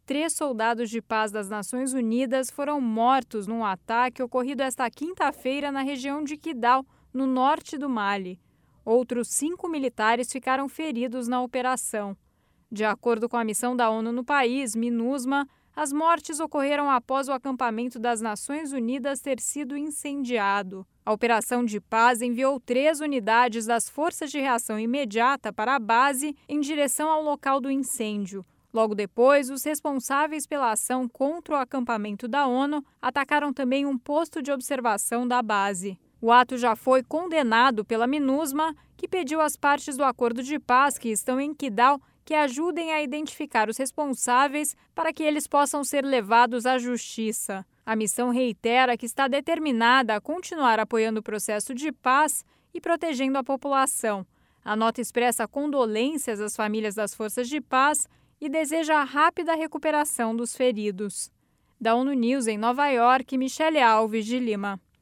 3 soldados de paz das Nações Unidas foram mortos num ataque ocorrido esta quinta-feira na região de Kidal, no norte do Mali. Outros 5 militares ficaram feridos na operação. De acordo com a missão da ONU no país, MINUSMA, as mortes ocorreram após o acampamento das Nações Unidas ter sido incendiado. A operação de paz enviou 3 unidades das Forças de Reação Imediata para a base em direção ao local do incêndio. Logo depois, os responsáveis pela ação contra o acampamento da ONU atacaram também um posto de observação da base. O ato já foi condenado pela MINUSMA, que pediu às partes do acordo de paz que estão em Kidal que ajudem a identificar os responsáveis para que eles possam ser levados à justiça. A missão reitera que está determinada a continuar apoiando o processo de paz e protegendo a população. A nota expressa condolências às famílias das forças de paz e deseja a rápida recuperação dos feridos. Da ONU News em Nova York, Michele Alves de Lima.